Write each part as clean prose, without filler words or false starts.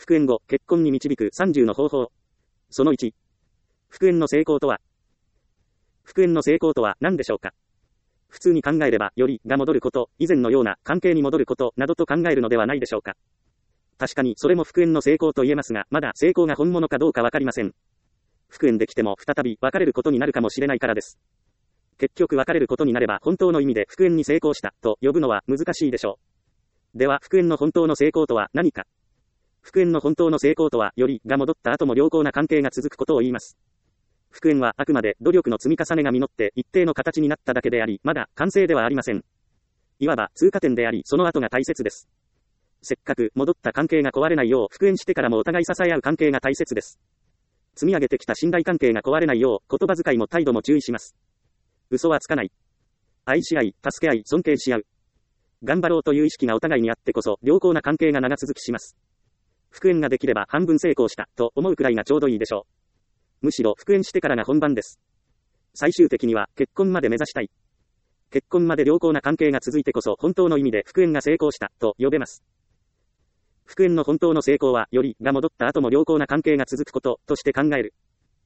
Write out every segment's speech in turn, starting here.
復縁後、結婚に導く30の方法。その1。復縁の成功とは。復縁の成功とは何でしょうか。普通に考えれば、よりが戻ること、以前のような関係に戻ること、などと考えるのではないでしょうか。確かに、それも復縁の成功と言えますが、まだ成功が本物かどうかわかりません。復縁できても再び別れることになるかもしれないからです。結局別れることになれば本当の意味で復縁に成功したと呼ぶのは難しいでしょう。では、復縁の本当の成功とは何か。復縁の本当の成功とは、よりが戻った後も良好な関係が続くことを言います。復縁はあくまで努力の積み重ねが実って一定の形になっただけであり、まだ完成ではありません。いわば通過点であり、その後が大切です。せっかく戻った関係が壊れないよう、復縁してからもお互い支え合う関係が大切です。積み上げてきた信頼関係が壊れないよう、言葉遣いも態度も注意します。嘘はつかない。愛し合い、助け合い、尊敬し合う。頑張ろうという意識がお互いにあってこそ、良好な関係が長続きします。復縁ができれば半分成功したと思うくらいがちょうどいいでしょう。むしろ復縁してからが本番です。最終的には結婚まで目指したい。結婚まで良好な関係が続いてこそ本当の意味で復縁が成功したと呼べます。復縁の本当の成功は、よりが戻った後も良好な関係が続くこととして考える。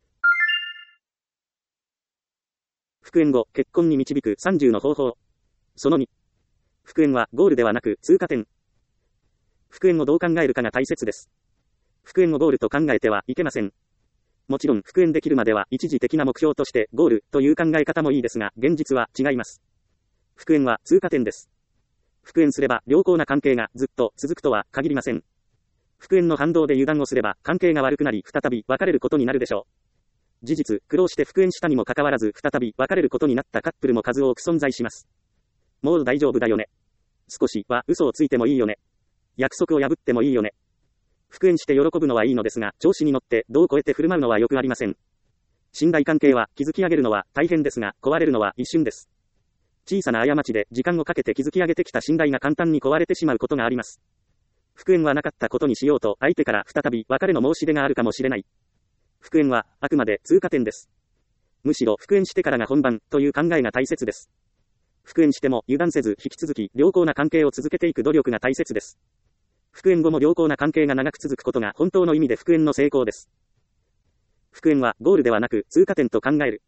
復縁後、結婚に導く30の方法。その2。復縁はゴールではなく通過点。復縁をどう考えるかが大切です。復縁をゴールと考えてはいけません。もちろん復縁できるまでは一時的な目標としてゴールという考え方もいいですが、現実は違います。復縁は通過点です。復縁すれば良好な関係がずっと続くとは限りません。復縁の反動で油断をすれば関係が悪くなり再び別れることになるでしょう。事実、苦労して復縁したにもかかわらず再び別れることになったカップルも数多く存在します。もう大丈夫だよね。少しは嘘をついてもいいよね。約束を破ってもいいよね。復縁して喜ぶのはいいのですが、調子に乗って度を超えて振る舞うのはよくありません。信頼関係は築き上げるのは大変ですが、壊れるのは一瞬です。小さな過ちで時間をかけて築き上げてきた信頼が簡単に壊れてしまうことがあります。復縁はなかったことにしようと相手から再び別れの申し出があるかもしれない。復縁はあくまで通過点です。むしろ復縁してからが本番という考えが大切です。復縁しても油断せず引き続き良好な関係を続けていく努力が大切です。復縁後も良好な関係が長く続くことが本当の意味で復縁の成功です。復縁はゴールではなく通過点と考える。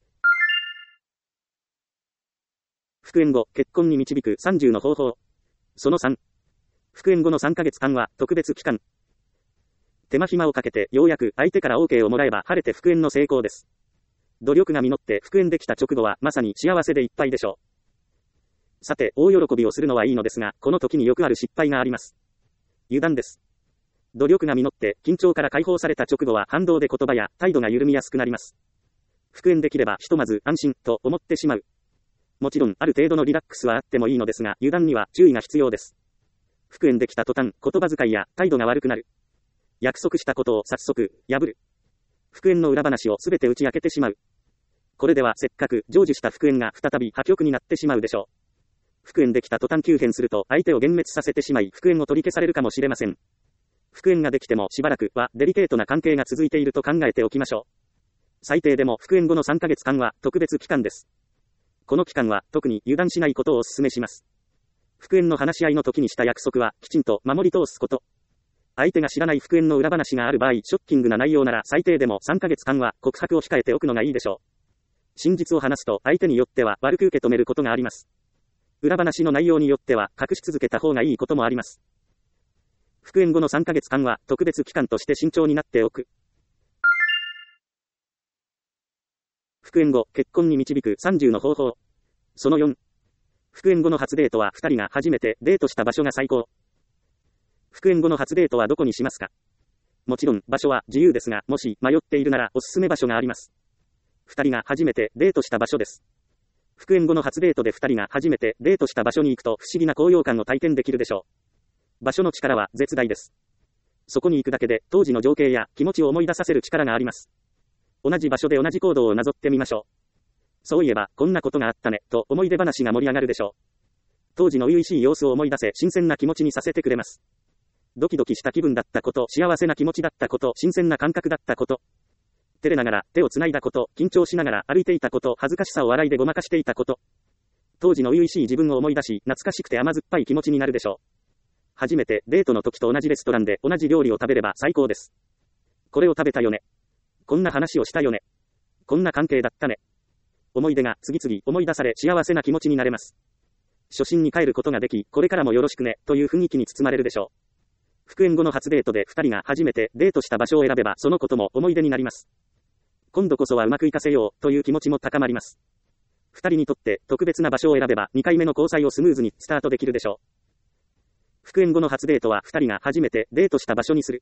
復縁後、結婚に導く30の方法。その3。復縁後の3ヶ月間は特別期間。手間暇をかけてようやく相手から OK をもらえば晴れて復縁の成功です。努力が実って復縁できた直後はまさに幸せでいっぱいでしょう。さて、大喜びをするのはいいのですが、この時によくある失敗があります。油断です。努力が実って緊張から解放された直後は反動で言葉や態度が緩みやすくなります。復縁できればひとまず安心と思ってしまう。もちろんある程度のリラックスはあってもいいのですが、油断には注意が必要です。復縁できた途端、言葉遣いや態度が悪くなる。約束したことを早速破る。復縁の裏話をすべて打ち明けてしまう。これではせっかく成就した復縁が再び破局になってしまうでしょう。復縁できた途端急変すると相手を幻滅させてしまい復縁を取り消されるかもしれません。復縁ができてもしばらくはデリケートな関係が続いていると考えておきましょう。最低でも復縁後の3ヶ月間は特別期間です。この期間は特に油断しないことをお勧めします。復縁の話し合いの時にした約束はきちんと守り通すこと。相手が知らない復縁の裏話がある場合、ショッキングな内容なら最低でも3ヶ月間は告白を控えておくのがいいでしょう。真実を話すと相手によっては悪く受け止めることがあります。裏話の内容によっては隠し続けた方がいいこともあります。復縁後の3ヶ月間は特別期間として慎重になっておく。復縁後、結婚に導く30の方法。その4。復縁後の初デートは2人が初めてデートした場所が最高。復縁後の初デートはどこにしますか？もちろん場所は自由ですが、もし迷っているならおすすめ場所があります。2人が初めてデートした場所です。復縁後の初デートで2人が初めてデートした場所に行くと不思議な高揚感を体験できるでしょう。場所の力は絶大です。そこに行くだけで当時の情景や気持ちを思い出させる力があります。同じ場所で同じ行動をなぞってみましょう。そういえばこんなことがあったねと思い出話が盛り上がるでしょう。当時の初々しい様子を思い出せ新鮮な気持ちにさせてくれます。ドキドキした気分だったこと、幸せな気持ちだったこと、新鮮な感覚だったこと。照れながら手をつないだこと、緊張しながら歩いていたこと、恥ずかしさを笑いでごまかしていたこと。当時の初々しい自分を思い出し、懐かしくて甘酸っぱい気持ちになるでしょう。 初めてデートの時と同じレストランで同じ料理を食べれば最高です。これを食べたよね。こんな話をしたよね。こんな関係だったね。思い出が次々思い出され幸せな気持ちになれます。初心に帰ることができ、これからもよろしくね、という雰囲気に包まれるでしょう。復縁後の初デートで2人が初めてデートした場所を選べばそのことも思い出になります。今度こそはうまくいかせよう、という気持ちも高まります。2人にとって特別な場所を選べば2回目の交際をスムーズにスタートできるでしょう。復縁後の初デートは2人が初めてデートした場所にする。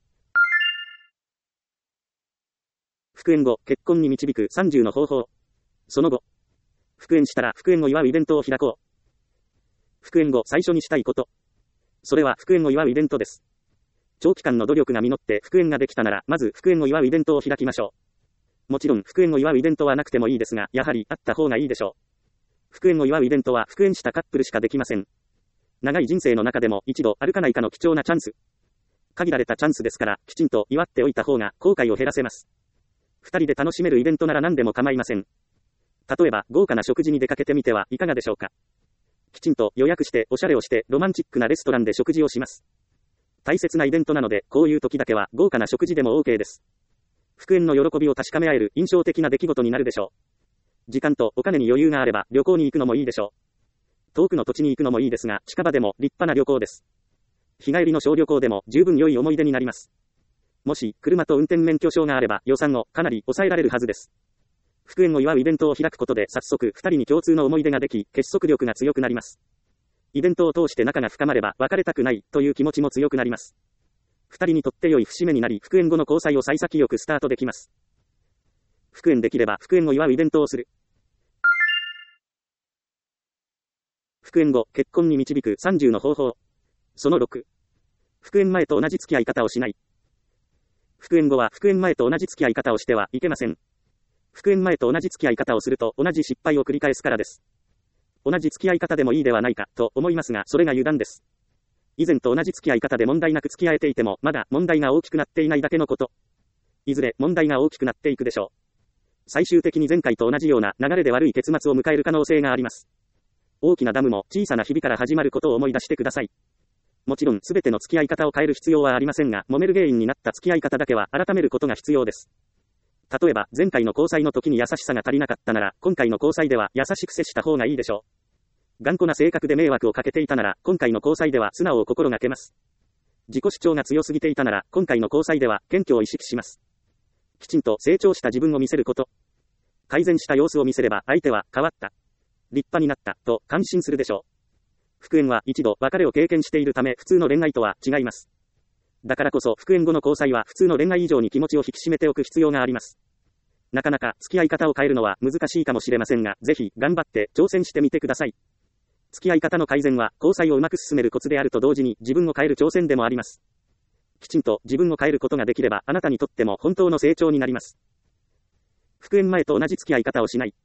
復縁後、結婚に導く30の方法。その後、復縁したら復縁を祝うイベントを開こう。復縁後最初にしたいこと。それは復縁を祝うイベントです。長期間の努力が実って復縁ができたなら、まず復縁を祝うイベントを開きましょう。もちろん復縁を祝うイベントはなくてもいいですが、やはりあった方がいいでしょう。復縁を祝うイベントは復縁したカップルしかできません。長い人生の中でも一度あるかないかの貴重なチャンス。限られたチャンスですから、きちんと祝っておいた方が後悔を減らせます。二人で楽しめるイベントなら何でも構いません。例えば、豪華な食事に出かけてみてはいかがでしょうか。きちんと予約しておしゃれをしてロマンチックなレストランで食事をします。大切なイベントなので、こういう時だけは豪華な食事でも OK です。復縁の喜びを確かめ合える印象的な出来事になるでしょう。時間とお金に余裕があれば旅行に行くのもいいでしょう。遠くの土地に行くのもいいですが、近場でも立派な旅行です。日帰りの小旅行でも十分良い思い出になります。もし、車と運転免許証があれば予算をかなり抑えられるはずです。復縁を祝うイベントを開くことで早速二人に共通の思い出ができ、結束力が強くなります。イベントを通して仲が深まれば別れたくないという気持ちも強くなります。二人にとって良い節目になり、復縁後の交際を幸先よくスタートできます。復縁できれば復縁を祝うイベントをする。復縁後、結婚に導く30の方法。その6。復縁前と同じ付き合い方をしない。復縁後は復縁前と同じ付き合い方をしてはいけません。復縁前と同じ付き合い方をすると同じ失敗を繰り返すからです。同じ付き合い方でもいいではないかと思いますが、それが油断です。以前と同じ付き合い方で問題なく付き合えていても、まだ問題が大きくなっていないだけのこと。いずれ問題が大きくなっていくでしょう。最終的に前回と同じような流れで悪い結末を迎える可能性があります。大きなダムも小さなひびから始まることを思い出してください。もちろん全ての付き合い方を変える必要はありませんが、揉める原因になった付き合い方だけは改めることが必要です。例えば、前回の交際の時に優しさが足りなかったなら、今回の交際では優しく接した方がいいでしょう。頑固な性格で迷惑をかけていたなら、今回の交際では素直を心がけます。自己主張が強すぎていたなら、今回の交際では謙虚を意識します。きちんと成長した自分を見せること。改善した様子を見せれば、相手は変わった、立派になった、と感心するでしょう。復縁は一度別れを経験しているため、普通の恋愛とは違います。だからこそ復縁後の交際は普通の恋愛以上に気持ちを引き締めておく必要があります。なかなか付き合い方を変えるのは難しいかもしれませんが、ぜひ頑張って挑戦してみてください。付き合い方の改善は交際をうまく進めるコツであると同時に自分を変える挑戦でもあります。きちんと自分を変えることができればあなたにとっても本当の成長になります。復縁前と同じ付き合い方をしない。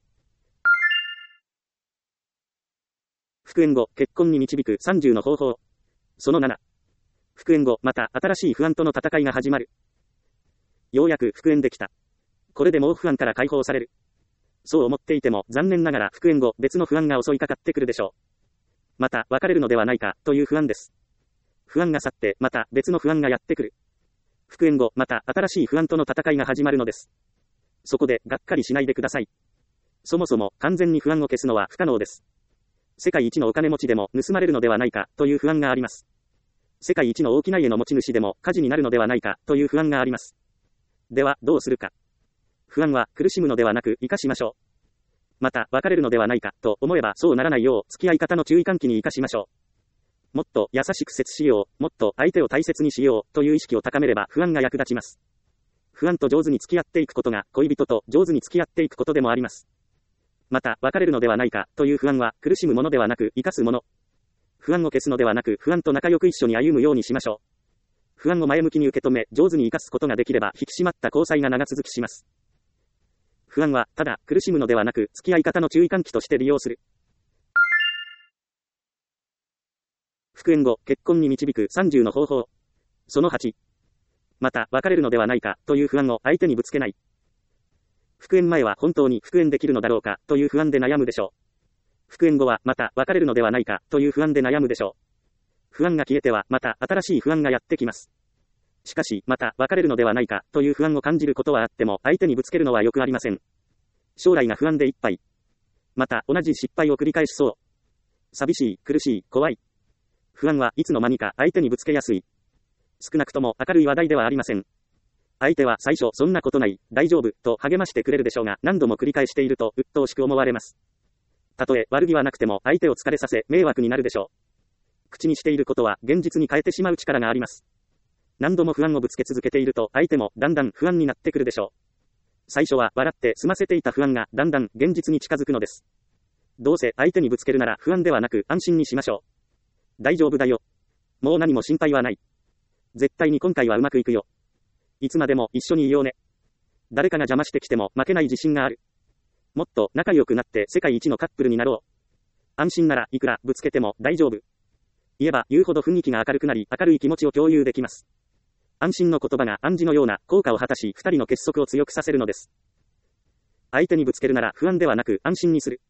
復縁後、結婚に導く30の方法。その7。復縁後、また新しい不安との戦いが始まる。ようやく復縁できた。これでもう不安から解放される。そう思っていても残念ながら復縁後、別の不安が襲いかかってくるでしょう。また別れるのではないかという不安です。不安が去ってまた別の不安がやってくる。復縁後、また新しい不安との戦いが始まるのです。そこでがっかりしないでください。そもそも完全に不安を消すのは不可能です。世界一のお金持ちでも盗まれるのではないかという不安があります。世界一の大きな家の持ち主でも火事になるのではないかという不安があります。ではどうするか。不安は苦しむのではなく生かしましょう。また別れるのではないかと思えばそうならないよう付き合い方の注意喚起に生かしましょう。もっと優しく接しよう、もっと相手を大切にしようという意識を高めれば不安が役立ちます。不安と上手に付き合っていくことが恋人と上手に付き合っていくことでもあります。また別れるのではないかという不安は苦しむものではなく生かすもの。不安を消すのではなく不安と仲良く一緒に歩むようにしましょう。不安を前向きに受け止め上手に生かすことができれば引き締まった交際が長続きします。不安はただ苦しむのではなく付き合い方の注意喚起として利用する。復縁後、結婚に導く30の方法。その8。また別れるのではないかという不安を相手にぶつけない。復縁前は本当に復縁できるのだろうかという不安で悩むでしょう。復縁後はまた別れるのではないかという不安で悩むでしょう。 不安が消えては、また新しい不安がやってきます。しかし、また別れるのではないか、という不安を感じることはあっても、相手にぶつけるのはよくありません。将来が不安でいっぱい。また、同じ失敗を繰り返しそう。寂しい、苦しい、怖い。不安はいつの間にか相手にぶつけやすい。少なくとも明るい話題ではありません。相手は最初、そんなことない、大丈夫、と励ましてくれるでしょうが、何度も繰り返していると、鬱陶しく思われます。たとえ悪気はなくても、相手を疲れさせ、迷惑になるでしょう。口にしていることは、現実に変えてしまう力があります。何度も不安をぶつけ続けていると、相手もだんだん不安になってくるでしょう。最初は笑って済ませていた不安が、だんだん現実に近づくのです。どうせ相手にぶつけるなら不安ではなく安心にしましょう。大丈夫だよ。もう何も心配はない。絶対に今回はうまくいくよ。いつまでも一緒にいようね。誰かが邪魔してきても負けない自信がある。もっと仲良くなって世界一のカップルになろう。安心ならいくらぶつけても大丈夫。言えば言うほど雰囲気が明るくなり明るい気持ちを共有できます。安心の言葉が暗示のような効果を果たし二人の結束を強くさせるのです。相手にぶつけるなら不安ではなく安心にする。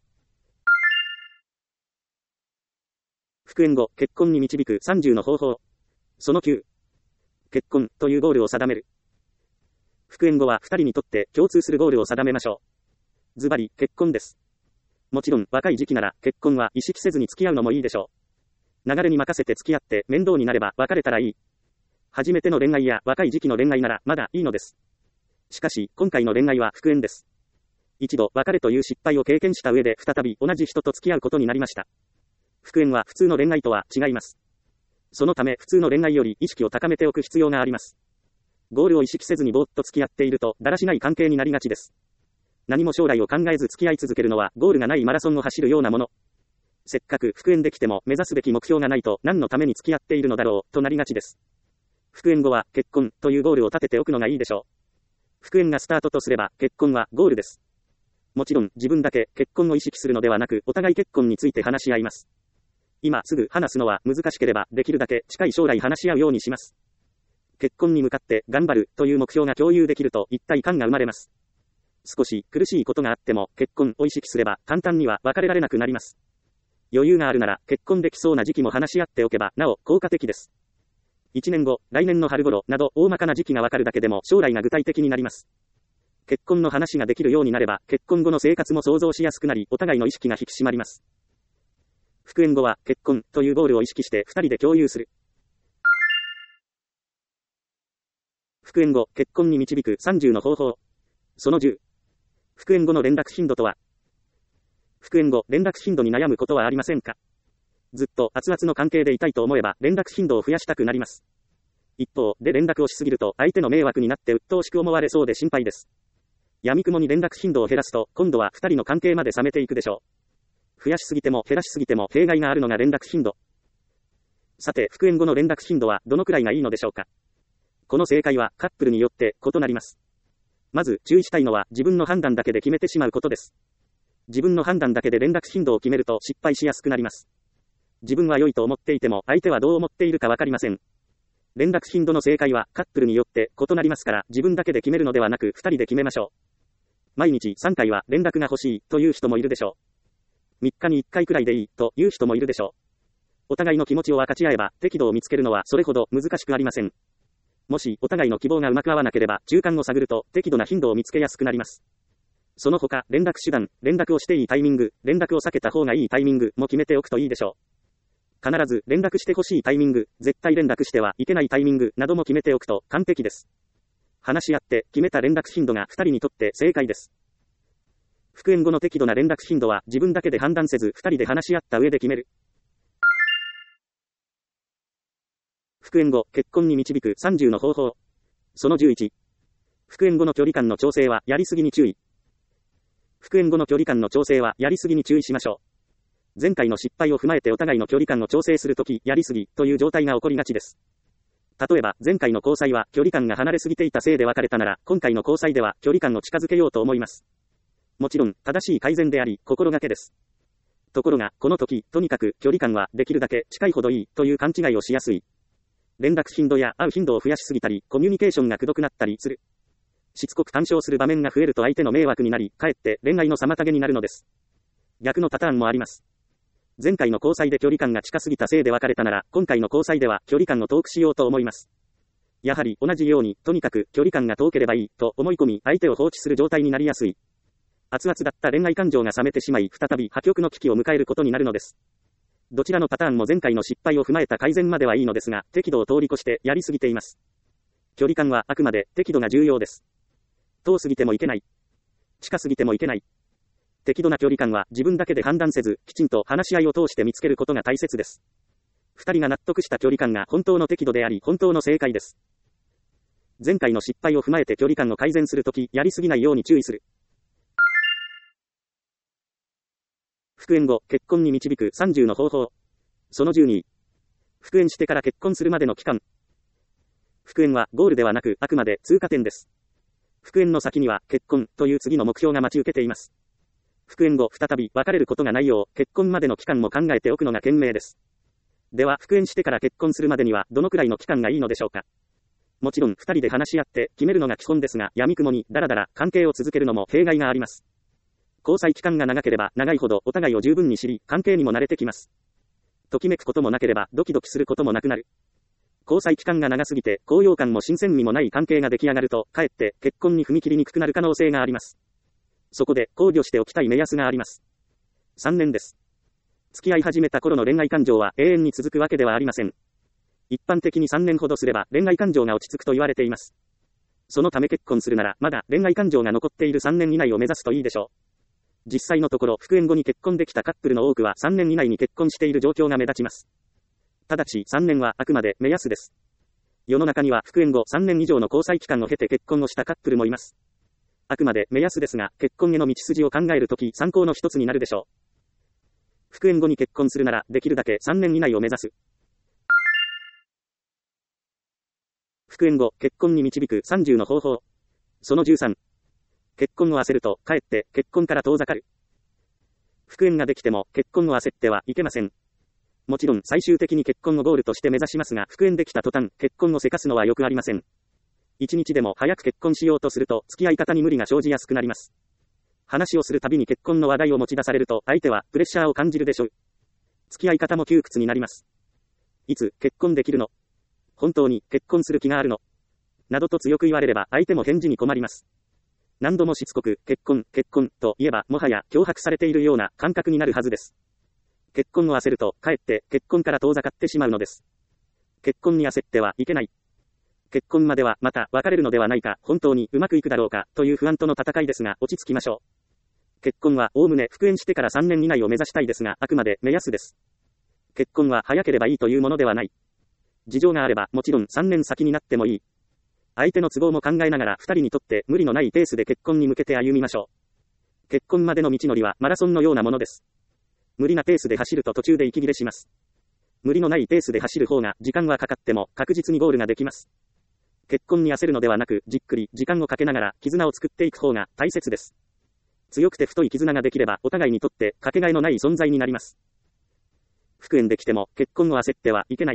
復縁後、結婚に導く30の方法。その9。結婚というゴールを定める。復縁後は二人にとって共通するゴールを定めましょう。ズバリ、結婚です。もちろん、若い時期なら結婚は意識せずに付き合うのもいいでしょう。流れに任せて付き合って面倒になれば別れたらいい。初めての恋愛や若い時期の恋愛ならまだいいのです。しかし、今回の恋愛は復縁です。一度別れという失敗を経験した上で再び同じ人と付き合うことになりました。復縁は普通の恋愛とは違います。そのため普通の恋愛より意識を高めておく必要があります。ゴールを意識せずにぼーっと付き合っているとだらしない関係になりがちです。何も将来を考えず付き合い続けるのはゴールがないマラソンを走るようなもの。せっかく復縁できても目指すべき目標がないと何のために付き合っているのだろうとなりがちです。復縁後は結婚というゴールを立てておくのがいいでしょう。復縁がスタートとすれば結婚はゴールです。もちろん自分だけ結婚を意識するのではなくお互い結婚について話し合います。今すぐ話すのは難しければできるだけ近い将来話し合うようにします。結婚に向かって頑張るという目標が共有できると一体感が生まれます。少し苦しいことがあっても結婚を意識すれば簡単には別れられなくなります。余裕があるなら結婚できそうな時期も話し合っておけばなお効果的です。1年後、来年の春頃など大まかな時期がわかるだけでも将来が具体的になります。結婚の話ができるようになれば結婚後の生活も想像しやすくなりお互いの意識が引き締まります。復縁後は結婚というゴールを意識して2人で共有する。復縁後、結婚に導く30の方法。その10。復縁後の連絡頻度とは。復縁後、連絡頻度に悩むことはありませんか？ずっと熱々の関係でいたいと思えば連絡頻度を増やしたくなります。一方で連絡をしすぎると相手の迷惑になって鬱陶しく思われそうで心配です。闇雲に連絡頻度を減らすと今度は2人の関係まで冷めていくでしょう。増やしすぎても減らしすぎても弊害があるのが連絡頻度。さて、復縁後の連絡頻度はどのくらいがいいのでしょうか。この正解はカップルによって異なります。まず注意したいのは自分の判断だけで決めてしまうことです。自分の判断だけで連絡頻度を決めると失敗しやすくなります。自分は良いと思っていても相手はどう思っているかわかりません。連絡頻度の正解はカップルによって異なりますから自分だけで決めるのではなく2人で決めましょう。毎日3回は連絡が欲しいという人もいるでしょう。3日に1回くらいでいいという人もいるでしょう。お互いの気持ちを分かち合えば適度を見つけるのはそれほど難しくありません。もしお互いの希望がうまく合わなければ中間を探ると適度な頻度を見つけやすくなります。その他、連絡手段、連絡をしていいタイミング、連絡を避けた方がいいタイミングも決めておくといいでしょう。必ず連絡してほしいタイミング、絶対連絡してはいけないタイミングなども決めておくと完璧です。話し合って決めた連絡頻度が2人にとって正解です。復縁後の適度な連絡頻度は自分だけで判断せず2人で話し合った上で決める。復縁後、結婚に導く30の方法。その11。復縁後の距離感の調整はやりすぎに注意。復縁後の距離感の調整はやりすぎに注意しましょう。前回の失敗を踏まえてお互いの距離感を調整するとき、やりすぎという状態が起こりがちです。例えば、前回の交際は距離感が離れすぎていたせいで別れたなら、今回の交際では距離感を近づけようと思います。もちろん、正しい改善であり、心がけです。ところが、この時、とにかく距離感はできるだけ近いほどいいという勘違いをしやすい。連絡頻度や会う頻度を増やしすぎたり、コミュニケーションがくどくなったりする。しつこく干渉する場面が増えると相手の迷惑になり、かえって恋愛の妨げになるのです。逆のパターンもあります。 前回の交際で距離感が近すぎたせいで別れたなら、今回の交際では距離感を遠くしようと思います。やはり同じように、とにかく距離感が遠ければいいと思い込み、相手を放置する状態になりやすい。熱々だった恋愛感情が冷めてしまい、再び破局の危機を迎えることになるのです。どちらのパターンも前回の失敗を踏まえた改善まではいいのですが、適度を通り越してやりすぎています。距離感はあくまで適度が重要です。遠すぎてもいけない。近すぎてもいけない。適度な距離感は自分だけで判断せず、きちんと話し合いを通して見つけることが大切です。二人が納得した距離感が本当の適度であり、本当の正解です。前回の失敗を踏まえて距離感を改善するとき、やりすぎないように注意する。復縁後、結婚に導く30の方法。その12。復縁してから結婚するまでの期間。復縁はゴールではなく、あくまで通過点です。復縁の先には結婚という次の目標が待ち受けています。復縁後、再び別れることがないよう、結婚までの期間も考えておくのが賢明です。では、復縁してから結婚するまでには、どのくらいの期間がいいのでしょうか。もちろん、二人で話し合って決めるのが基本ですが、闇雲にだらだら関係を続けるのも弊害があります。交際期間が長ければ長いほどお互いを十分に知り、関係にも慣れてきます。ときめくこともなければドキドキすることもなくなる。交際期間が長すぎて高揚感も新鮮味もない関係が出来上がると、かえって結婚に踏み切りにくくなる可能性があります。そこで考慮しておきたい目安があります。3年です。付き合い始めた頃の恋愛感情は永遠に続くわけではありません。一般的に3年ほどすれば恋愛感情が落ち着くと言われています。そのため結婚するならまだ恋愛感情が残っている3年以内を目指すといいでしょう。実際のところ復縁後に結婚できたカップルの多くは3年以内に結婚している状況が目立ちます。ただし3年はあくまで目安です。世の中には復縁後3年以上の交際期間を経て結婚をしたカップルもいます。あくまで目安ですが、結婚への道筋を考えるとき参考の一つになるでしょう。復縁後に結婚するならできるだけ3年以内を目指す。復縁後、結婚に導く30の方法。その13。結婚を焦ると、かえって結婚から遠ざかる。復縁ができても結婚を焦ってはいけません。もちろん最終的に結婚をゴールとして目指しますが、復縁できた途端、結婚をせかすのはよくありません。一日でも早く結婚しようとすると、付き合い方に無理が生じやすくなります。話をするたびに結婚の話題を持ち出されると、相手はプレッシャーを感じるでしょう。付き合い方も窮屈になります。いつ結婚できるの？本当に結婚する気があるの？などと強く言われれば、相手も返事に困ります。何度もしつこく、結婚と言えば、もはや脅迫されているような感覚になるはずです。結婚を焦ると、かえって結婚から遠ざかってしまうのです。結婚に焦ってはいけない。結婚まではまた別れるのではないか、本当にうまくいくだろうか、という不安との戦いですが、落ち着きましょう。結婚はおおむね復縁してから3年以内を目指したいですが、あくまで目安です。結婚は早ければいいというものではない。事情があればもちろん3年先になってもいい。相手の都合も考えながら2人にとって無理のないペースで結婚に向けて歩みましょう。結婚までの道のりはマラソンのようなものです。無理なペースで走ると途中で息切れします。無理のないペースで走る方が時間はかかっても確実にゴールができます。結婚に焦るのではなく、じっくり時間をかけながら絆を作っていく方が大切です。強くて太い絆ができればお互いにとってかけがえのない存在になります。復縁できても結婚を焦ってはいけない。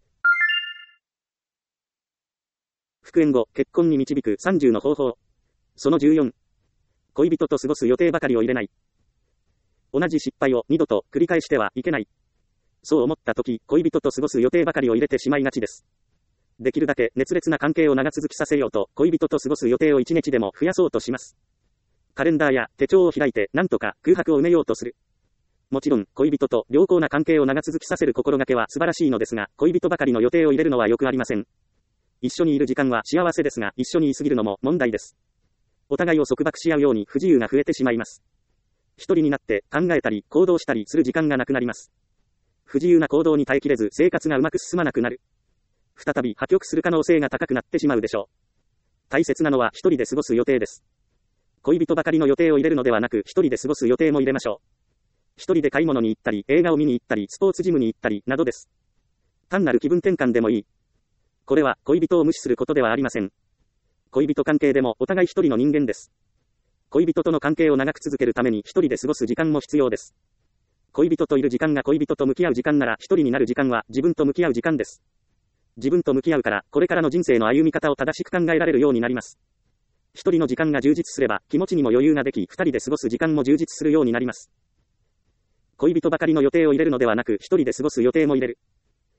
復縁後、結婚に導く30の方法。その14。恋人と過ごす予定ばかりを入れない。同じ失敗を二度と繰り返してはいけない。そう思ったとき、恋人と過ごす予定ばかりを入れてしまいがちです。できるだけ熱烈な関係を長続きさせようと、恋人と過ごす予定を1日でも増やそうとします。カレンダーや手帳を開いて、なんとか空白を埋めようとする。もちろん、恋人と良好な関係を長続きさせる心がけは素晴らしいのですが、恋人ばかりの予定を入れるのはよくありません。一緒にいる時間は幸せですが、一緒にいすぎるのも問題です。お互いを束縛し合うように不自由が増えてしまいます。一人になって考えたり行動したりする時間がなくなります。不自由な行動に耐えきれず生活がうまく進まなくなる。再び破局する可能性が高くなってしまうでしょう。大切なのは一人で過ごす予定です。恋人ばかりの予定を入れるのではなく、一人で過ごす予定も入れましょう。一人で買い物に行ったり、映画を見に行ったり、スポーツジムに行ったり、などです。単なる気分転換でもいい。これは恋人を無視することではありません。恋人関係でもお互い一人の人間です。恋人との関係を長く続けるために一人で過ごす時間も必要です。恋人といる時間が恋人と向き合う時間なら、一人になる時間は自分と向き合う時間です。自分と向き合うから、これからの人生の歩み方を正しく考えられるようになります。一人の時間が充実すれば、気持ちにも余裕ができ、二人で過ごす時間も充実するようになります。 恋人ばかりの予定を入れるのではなく、一人で過ごす予定も入れる。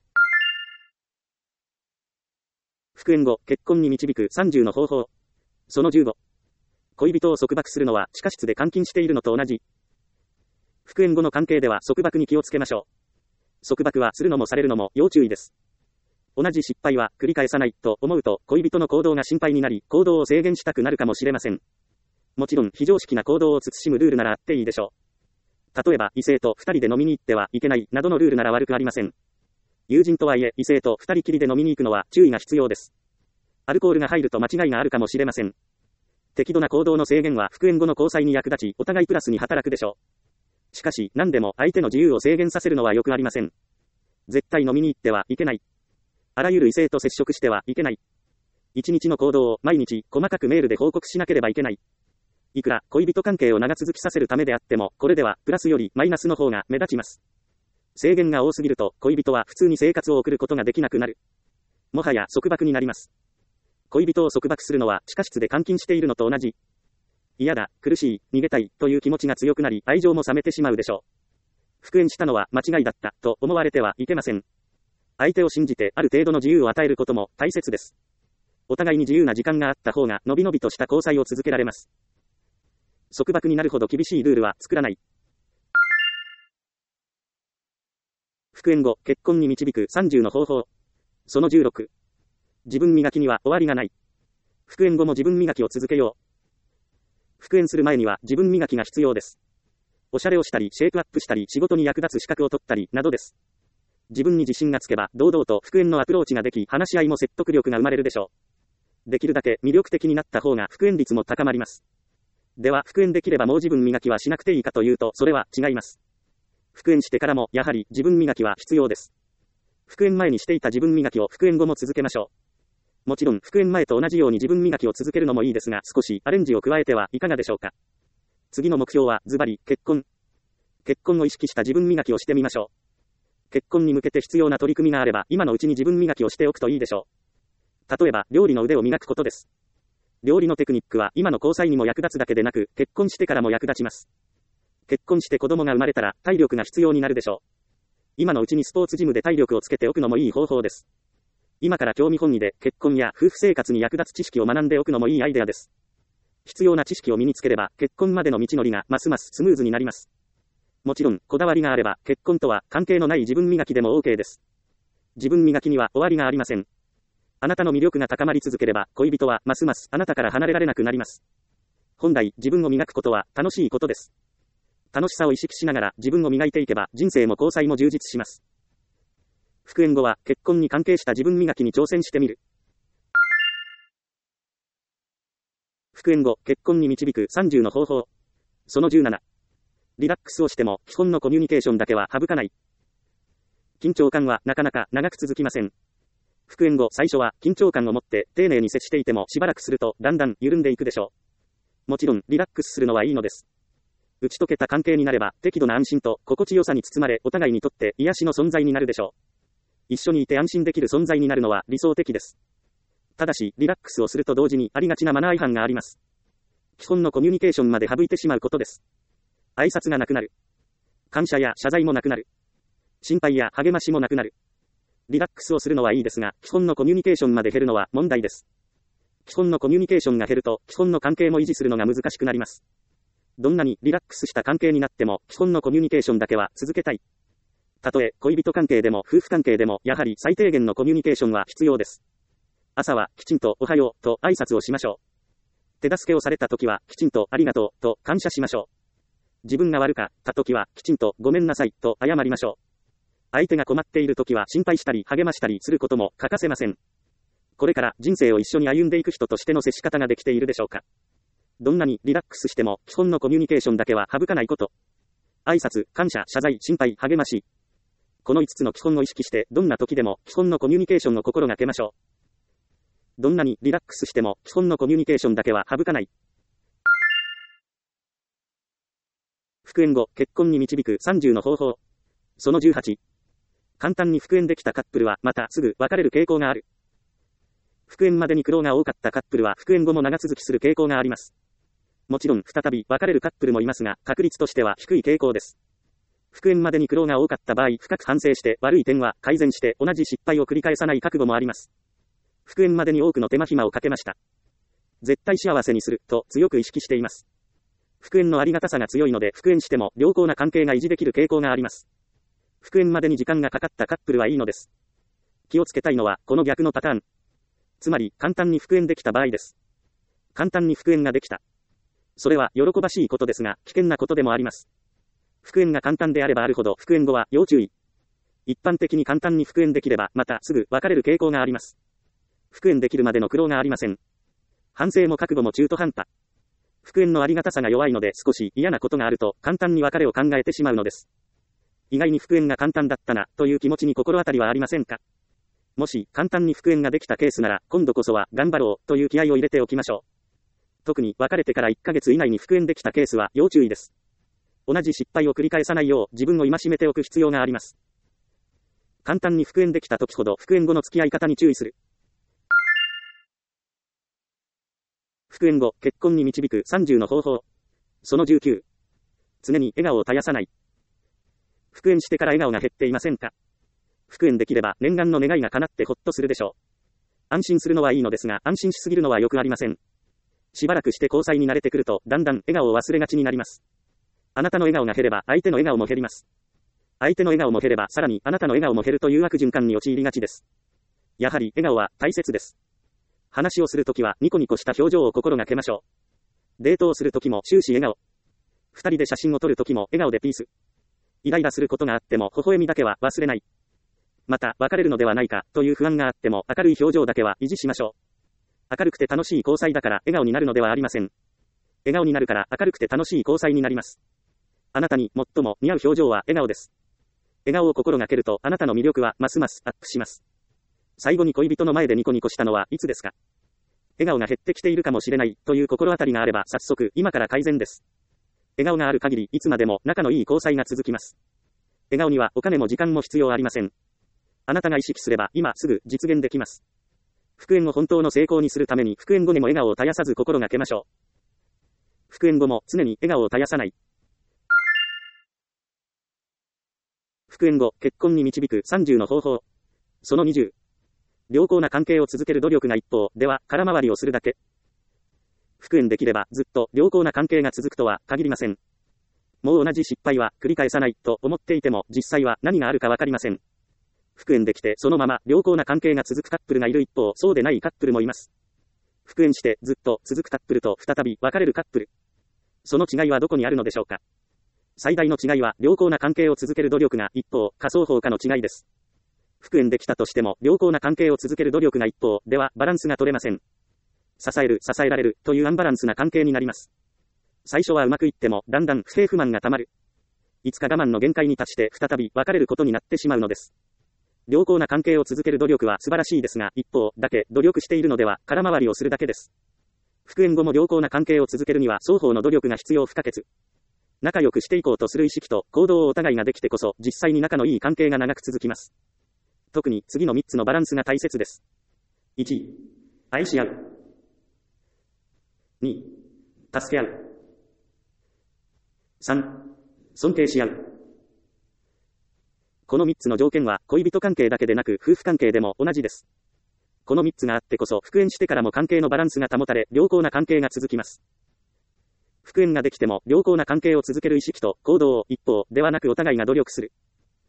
復縁後、結婚に導く30の方法。その15。恋人を束縛するのは地下室で監禁しているのと同じ。復縁後の関係では束縛に気をつけましょう。束縛はするのもされるのも要注意です。同じ失敗は繰り返さないと思うと恋人の行動が心配になり、行動を制限したくなるかもしれません。もちろん非常識な行動を慎むルールならあっていいでしょう。例えば異性と二人で飲みに行ってはいけないなどのルールなら悪くありません。友人とはいえ異性と二人きりで飲みに行くのは注意が必要です。アルコールが入ると間違いがあるかもしれません。適度な行動の制限は復縁後の交際に役立ち、お互いプラスに働くでしょう。しかし、何でも相手の自由を制限させるのは良くありません。絶対飲みに行ってはいけない。あらゆる異性と接触してはいけない。一日の行動を毎日細かくメールで報告しなければいけない。いくら恋人関係を長続きさせるためであっても、これではプラスよりマイナスの方が目立ちます。制限が多すぎると恋人は普通に生活を送ることができなくなる。もはや束縛になります。恋人を束縛するのは地下室で監禁しているのと同じ。嫌だ、苦しい、逃げたいという気持ちが強くなり、愛情も冷めてしまうでしょう。復縁したのは間違いだったと思われてはいけません。相手を信じてある程度の自由を与えることも大切です。お互いに自由な時間があった方がのびのびとした交際を続けられます。束縛になるほど厳しいルールは作らない。復縁後、結婚に導く30の方法。その16。自分磨きには終わりがない。復縁後も自分磨きを続けよう。復縁する前には自分磨きが必要です。おしゃれをしたり、シェイプアップしたり、仕事に役立つ資格を取ったり、などです。自分に自信がつけば、堂々と復縁のアプローチができ、話し合いも説得力が生まれるでしょう。できるだけ魅力的になった方が復縁率も高まります。では、復縁できればもう自分磨きはしなくていいかというと、それは違います。復縁してからも、やはり自分磨きは必要です。復縁前にしていた自分磨きを復縁後も続けましょう。もちろん、復縁前と同じように自分磨きを続けるのもいいですが、少しアレンジを加えてはいかがでしょうか。次の目標は、ズバリ、結婚。結婚を意識した自分磨きをしてみましょう。結婚に向けて必要な取り組みがあれば、今のうちに自分磨きをしておくといいでしょう。例えば、料理の腕を磨くことです。料理のテクニックは今の交際にも役立つだけでなく、結婚してからも役立ちます。結婚して子供が生まれたら、体力が必要になるでしょう。今のうちにスポーツジムで体力をつけておくのもいい方法です。今から興味本位で結婚や夫婦生活に役立つ知識を学んでおくのもいいアイデアです。必要な知識を身につければ、結婚までの道のりがますますスムーズになります。もちろん、こだわりがあれば、結婚とは関係のない自分磨きでも OK です。自分磨きには終わりがありません。あなたの魅力が高まり続ければ、恋人はますますあなたから離れられなくなります。本来、自分を磨くことは楽しいことです。楽しさを意識しながら自分を磨いていけば、人生も交際も充実します。復縁後は、結婚に関係した自分磨きに挑戦してみる。復縁後、結婚に導く30の方法。その17。リラックスをしても、基本のコミュニケーションだけは省かない。緊張感はなかなか長く続きません。復縁後、最初は緊張感を持って丁寧に接していてもしばらくするとだんだん緩んでいくでしょう。もちろん、リラックスするのはいいのです。打ち解けた関係になれば、適度な安心と心地よさに包まれ、お互いにとって癒しの存在になるでしょう。一緒にいて安心できる存在になるのは理想的です。ただし、リラックスをすると同時にありがちなマナー違反があります。基本のコミュニケーションまで省いてしまうことです。挨拶がなくなる。感謝や謝罪もなくなる。心配や励ましもなくなる。リラックスをするのはいいですが、基本のコミュニケーションまで減るのは問題です。基本のコミュニケーションが減ると、基本の関係も維持するのが難しくなります。どんなにリラックスした関係になっても、基本のコミュニケーションだけは続けたい。たとえ恋人関係でも夫婦関係でも、やはり最低限のコミュニケーションは必要です。朝はきちんとおはようと挨拶をしましょう。手助けをされたときはきちんとありがとうと感謝しましょう。自分が悪かったときはきちんとごめんなさいと謝りましょう。相手が困っているときは心配したり励ましたりすることも欠かせません。これから人生を一緒に歩んでいく人としての接し方ができているでしょうか。どんなにリラックスしても基本のコミュニケーションだけは省かないこと。挨拶、感謝、謝罪、心配、励まし。この5つの基本を意識して、どんな時でも基本のコミュニケーションを心がけましょう。どんなにリラックスしても基本のコミュニケーションだけは省かない。復縁後、結婚に導く30の方法。その18。簡単に復縁できたカップルはまたすぐ別れる傾向がある。復縁までに苦労が多かったカップルは復縁後も長続きする傾向があります。もちろん再び別れるカップルもいますが、確率としては低い傾向です。 復縁までに苦労が多かった場合、深く反省して悪い点は改善して同じ失敗を繰り返さない覚悟もあります。復縁までに多くの手間暇をかけました。絶対幸せにすると強く意識しています。復縁のありがたさが強いので、復縁しても良好な関係が維持できる傾向があります。復縁までに時間がかかったカップルはいいのです。気をつけたいのはこの逆のパターン。つまり簡単に復縁できた場合です。簡単に復縁ができた。それは喜ばしいことですが危険なことでもあります。復縁が簡単であればあるほど復縁後は要注意。一般的に簡単に復縁できればまたすぐ別れる傾向があります。復縁できるまでの苦労がありません。反省も覚悟も中途半端。復縁のありがたさが弱いので少し嫌なことがあると簡単に別れを考えてしまうのです。意外に復縁が簡単だったなという気持ちに心当たりはありませんか？もし簡単に復縁ができたケースなら今度こそは頑張ろうという気合を入れておきましょう。特に別れてから1ヶ月以内に復縁できたケースは要注意です。同じ失敗を繰り返さないよう自分を戒めておく必要があります。簡単に復縁できた時ほど復縁後の付き合い方に注意する。復縁後、結婚に導く30の方法。その19。常に笑顔を絶やさない。復縁してから笑顔が減っていませんか？復縁できれば念願の願いが叶ってほっとするでしょう。安心するのはいいのですが安心しすぎるのはよくありません。しばらくして交際に慣れてくるとだんだん笑顔を忘れがちになります。あなたの笑顔が減れば相手の笑顔も減ります。相手の笑顔も減ればさらにあなたの笑顔も減るという悪循環に陥りがちです。やはり笑顔は大切です。話をするときはニコニコした表情を心がけましょう。デートをするときも終始笑顔。二人で写真を撮るときも笑顔でピース。イライラすることがあっても微笑みだけは忘れない。また別れるのではないかという不安があっても明るい表情だけは維持しましょう。明るくて楽しい交際だから笑顔になるのではありません。笑顔になるから明るくて楽しい交際になります。あなたに最も似合う表情は笑顔です。笑顔を心がけるとあなたの魅力はますますアップします。最後に恋人の前でニコニコしたのはいつですか？笑顔が減ってきているかもしれないという心当たりがあれば早速今から改善です。笑顔がある限りいつまでも仲のいい交際が続きます。笑顔にはお金も時間も必要ありません。あなたが意識すれば今すぐ実現できます。復縁を本当の成功にするために復縁後にも笑顔を絶やさず心がけましょう。復縁後も常に笑顔を絶やさない。復縁後、結婚に導く30の方法。その20。良好な関係を続ける努力が一方では空回りをするだけ。復縁できればずっと良好な関係が続くとは限りません。もう同じ失敗は繰り返さないと思っていても実際は何があるかわかりません。復縁できてそのまま良好な関係が続くカップルがいる一方、そうでないカップルもいます。復縁してずっと続くカップルと再び別れるカップル。その違いはどこにあるのでしょうか？最大の違いは良好な関係を続ける努力が一方、か双方かの違いです。復縁できたとしても良好な関係を続ける努力が一方ではバランスが取れません。支える、支えられるというアンバランスな関係になります。最初はうまくいってもだんだん不平不満がたまる。いつか我慢の限界に達して再び別れることになってしまうのです。良好な関係を続ける努力は素晴らしいですが一方だけ努力しているのでは空回りをするだけです。復縁後も良好な関係を続けるには双方の努力が必要不可欠。仲良くしていこうとする意識と行動をお互いができてこそ実際に仲のいい関係が長く続きます。特に次の3つのバランスが大切です。1、愛し合う。2、助け合う。3、尊敬し合う。この3つの条件は恋人関係だけでなく夫婦関係でも同じです。この3つがあってこそ復縁してからも関係のバランスが保たれ良好な関係が続きます。復縁ができても良好な関係を続ける意識と行動を一方ではなくお互いが努力する。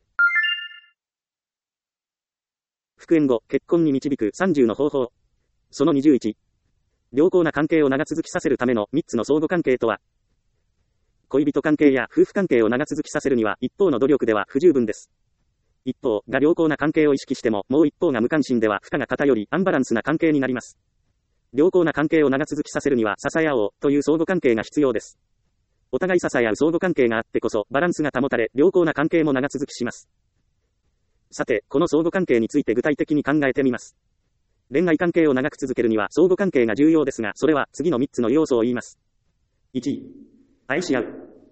復縁後、結婚に導く30の方法。その21。良好な関係を長続きさせるための3つの相互関係とは。恋人関係や夫婦関係を長続きさせるには一方の努力では不十分です。一方が良好な関係を意識してももう一方が無関心では負荷が偏りアンバランスな関係になります。良好な関係を長続きさせるには支え合おうという相互関係が必要です。お互い支え合う相互関係があってこそバランスが保たれ良好な関係も長続きします。さて、この相互関係について具体的に考えてみます。恋愛関係を長く続けるには相互関係が重要ですが、それは次の3つの要素を言います。1、愛し合う。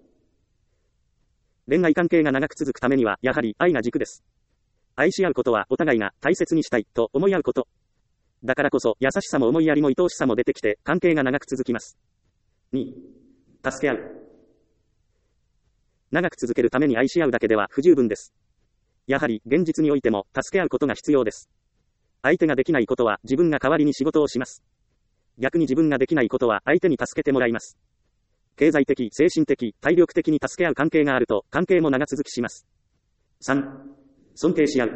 恋愛関係が長く続くためには、やはり愛が軸です。愛し合うことはお互いが大切にしたいと思い合うこと。だからこそ優しさも思いやりも愛おしさも出てきて関係が長く続きます。2、助け合う。 長く続けるために愛し合うだけでは不十分です。やはり、現実においても、助け合うことが必要です。相手ができないことは、自分が代わりに仕事をします。逆に自分ができないことは、相手に助けてもらいます。経済的、精神的、体力的に助け合う関係があると、関係も長続きします。3、尊敬し合う。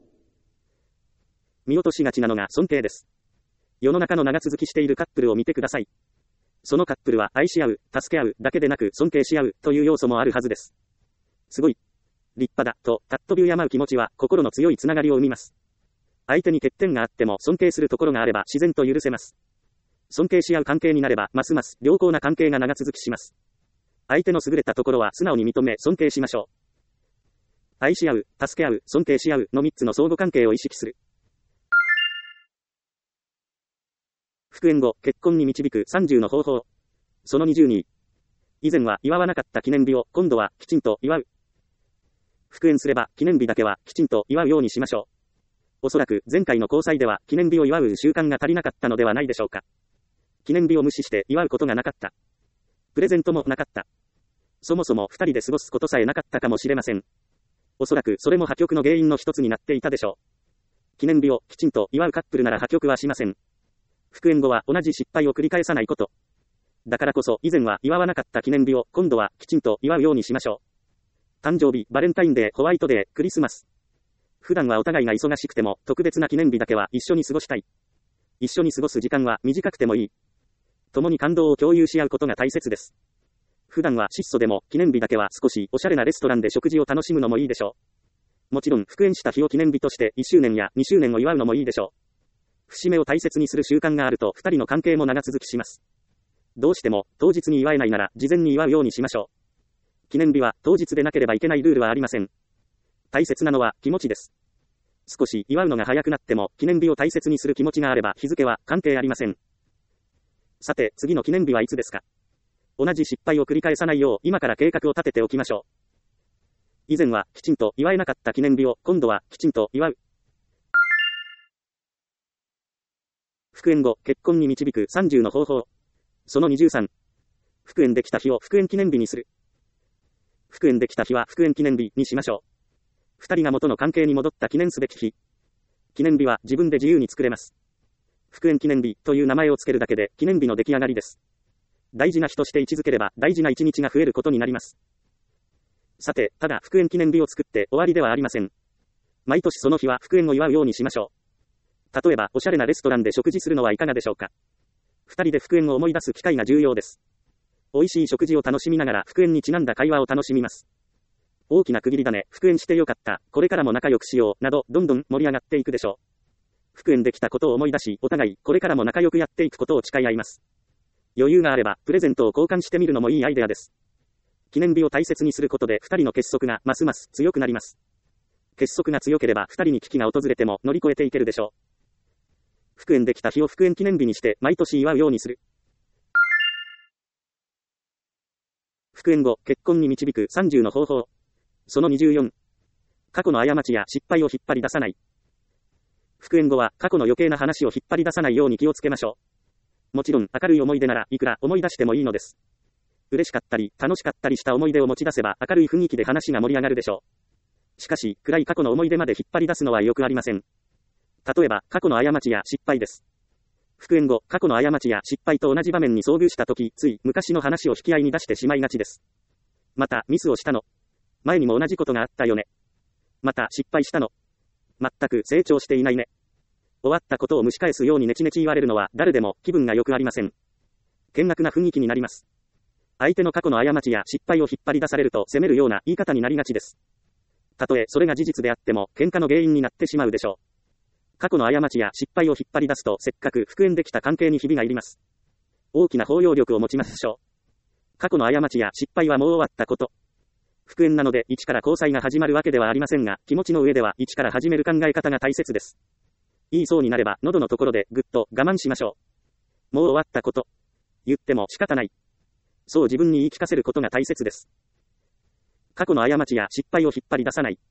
見落としがちなのが尊敬です。世の中の長続きしているカップルを見てください。そのカップルは愛し合う、助け合うだけでなく尊敬し合うという要素もあるはずです。すごい、立派だと尊び敬う気持ちは心の強いつながりを生みます。相手に欠点があっても尊敬するところがあれば自然と許せます。尊敬し合う関係になればますます良好な関係が長続きします。相手の優れたところは素直に認め尊敬しましょう。愛し合う、助け合う、尊敬し合うの3つの相互関係を意識する。復縁後、結婚に導く30の方法。その22。以前は祝わなかった記念日を今度はきちんと祝う。復縁すれば記念日だけはきちんと祝うようにしましょう。おそらく前回の交際では記念日を祝う習慣が足りなかったのではないでしょうか。記念日を無視して祝うことがなかった。プレゼントもなかった。そもそも二人で過ごすことさえなかったかもしれません。おそらくそれも破局の原因の一つになっていたでしょう。記念日をきちんと祝うカップルなら破局はしません。復縁後は同じ失敗を繰り返さないこと。だからこそ以前は祝わなかった記念日を今度はきちんと祝うようにしましょう。誕生日、バレンタインデー、ホワイトデー、クリスマス。普段はお互いが忙しくても特別な記念日だけは一緒に過ごしたい。一緒に過ごす時間は短くてもいい。共に感動を共有し合うことが大切です。普段は質素でも記念日だけは少しおしゃれなレストランで食事を楽しむのもいいでしょう。もちろん復縁した日を記念日として1周年や2周年を祝うのもいいでしょう。節目を大切にする習慣があると2人の関係も長続きします。どうしても当日に祝えないなら事前に祝うようにしましょう。記念日は当日でなければいけないルールはありません。大切なのは気持ちです。少し祝うのが早くなっても記念日を大切にする気持ちがあれば日付は関係ありません。さて次の記念日はいつですか。同じ失敗を繰り返さないよう今から計画を立てておきましょう。以前はきちんと祝えなかった記念日を今度はきちんと祝う。復縁後、結婚に導く30の方法。その23。復縁できた日を復縁記念日にする。復縁できた日は復縁記念日にしましょう。二人が元の関係に戻った記念すべき日。記念日は自分で自由に作れます。復縁記念日という名前をつけるだけで記念日の出来上がりです。大事な日として位置づければ大事な一日が増えることになります。さて、ただ復縁記念日を作って終わりではありません。毎年その日は復縁を祝うようにしましょう。例えば、おしゃれなレストランで食事するのはいかがでしょうか。二人で復縁を思い出す機会が重要です。美味しい食事を楽しみながら復縁にちなんだ会話を楽しみます。大きな区切りだね、復縁してよかった、これからも仲良くしよう、など、どんどん盛り上がっていくでしょう。復縁できたことを思い出し、お互い、これからも仲良くやっていくことを誓い合います。余裕があれば、プレゼントを交換してみるのもいいアイデアです。記念日を大切にすることで二人の結束がますます強くなります。結束が強ければ二人に危機が訪れても乗り越えていけるでしょう。復縁できた日を復縁記念日にして毎年祝うようにする。復縁後、結婚に導く30の方法。その24。過去の過ちや失敗を引っ張り出さない。復縁後は過去の余計な話を引っ張り出さないように気をつけましょう。もちろん明るい思い出ならいくら思い出してもいいのです。嬉しかったり楽しかったりした思い出を持ち出せば明るい雰囲気で話が盛り上がるでしょう。しかし、暗い過去の思い出まで引っ張り出すのはよくありません。例えば、過去の過ちや失敗です。復縁後、過去の過ちや失敗と同じ場面に遭遇したとき、つい昔の話を引き合いに出してしまいがちです。また、ミスをしたの。前にも同じことがあったよね。また、失敗したの。全く成長していないね。終わったことを蒸し返すようにネチネチ言われるのは誰でも気分が良くありません。険悪な雰囲気になります。相手の過去の過ちや失敗を引っ張り出されると責めるような言い方になりがちです。たとえそれが事実であっても喧嘩の原因になってしまうでしょう。過去の過ちや失敗を引っ張り出すとせっかく復縁できた関係にひびが入ります。大きな包容力を持ちましょう。過去の過ちや失敗はもう終わったこと。復縁なので一から交際が始まるわけではありませんが、気持ちの上では一から始める考え方が大切です。言いそうになれば喉のところでぐっと我慢しましょう。もう終わったこと。言っても仕方ない。そう自分に言い聞かせることが大切です。過去の過ちや失敗を引っ張り出さない。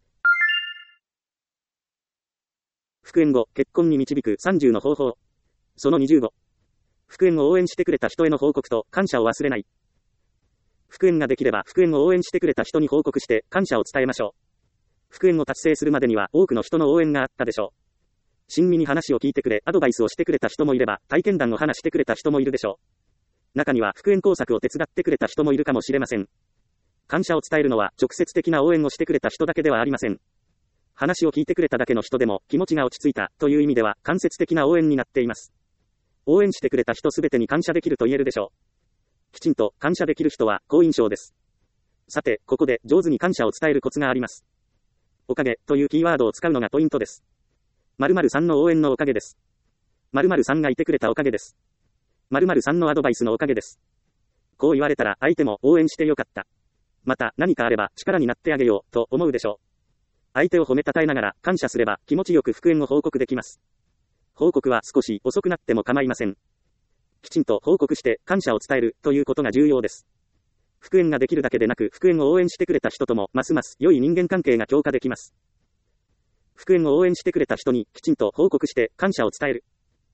復縁後、結婚に導く30の方法。その25。復縁を応援してくれた人への報告と感謝を忘れない。 復縁ができれば復縁を応援してくれた人に報告して感謝を伝えましょう。復縁を達成するまでには多くの人の応援があったでしょう。親身に話を聞いてくれ、アドバイスをしてくれた人もいれば、体験談を話してくれた人もいるでしょう。中には復縁工作を手伝ってくれた人もいるかもしれません。感謝を伝えるのは直接的な応援をしてくれた人だけではありません。話を聞いてくれただけの人でも気持ちが落ち着いたという意味では間接的な応援になっています。応援してくれた人すべてに感謝できると言えるでしょう。きちんと感謝できる人は好印象です。さて、ここで上手に感謝を伝えるコツがあります。おかげというキーワードを使うのがポイントです。〇〇さんの応援のおかげです。〇〇さんがいてくれたおかげです。〇〇さんのアドバイスのおかげです。こう言われたら相手も応援してよかった。また何かあれば力になってあげようと思うでしょう。相手を褒めたたえながら感謝すれば気持ちよく復縁を報告できます。報告は少し遅くなっても構いません。きちんと報告して感謝を伝えるということが重要です。復縁ができるだけでなく復縁を応援してくれた人ともますます良い人間関係が強化できます。復縁を応援してくれた人にきちんと報告して感謝を伝える。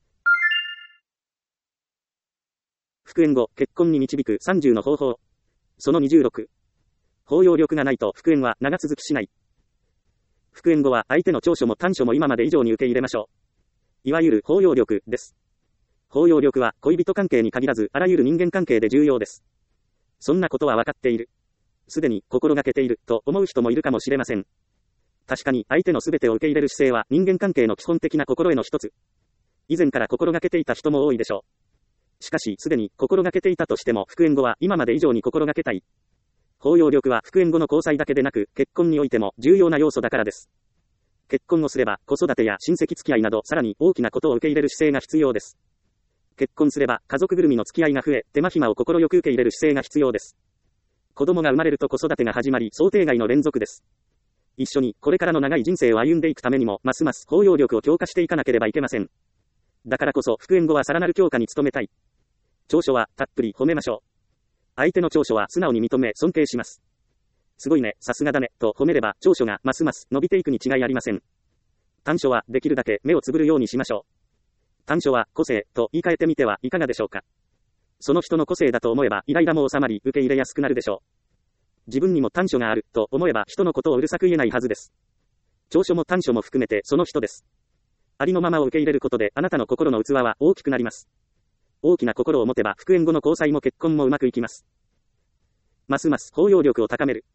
復縁後、結婚に導く30の方法。その26。包容力がないと復縁は長続きしない。復縁後は相手の長所も短所も今まで以上に受け入れましょう。いわゆる包容力です。包容力は恋人関係に限らずあらゆる人間関係で重要です。そんなことは分かっている。すでに心がけていると思う人もいるかもしれません。確かに相手の全てを受け入れる姿勢は人間関係の基本的な心得の一つ。以前から心がけていた人も多いでしょう。しかしすでに心がけていたとしても復縁後は今まで以上に心がけたい。包容力は復縁後の交際だけでなく結婚においても重要な要素だからです。結婚をすれば子育てや親戚付き合いなどさらに大きなことを受け入れる姿勢が必要です。結婚すれば家族ぐるみの付き合いが増え手間暇を心よく受け入れる姿勢が必要です。子供が生まれると子育てが始まり想定外の連続です。一緒にこれからの長い人生を歩んでいくためにもますます包容力を強化していかなければいけません。だからこそ復縁後はさらなる強化に努めたい。長所はたっぷり褒めましょう。相手の長所は素直に認め尊敬します。すごいね、さすがだね、と褒めれば長所がますます伸びていくに違いありません。短所はできるだけ目をつぶるようにしましょう。短所は個性と言い換えてみてはいかがでしょうか。その人の個性だと思えばイライラも収まり受け入れやすくなるでしょう。自分にも短所があると思えば人のことをうるさく言えないはずです。長所も短所も含めてその人です。ありのままを受け入れることであなたの心の器は大きくなります。大きな心を持てば復縁後の交際も結婚もうまくいきます。ますます包容力を高める。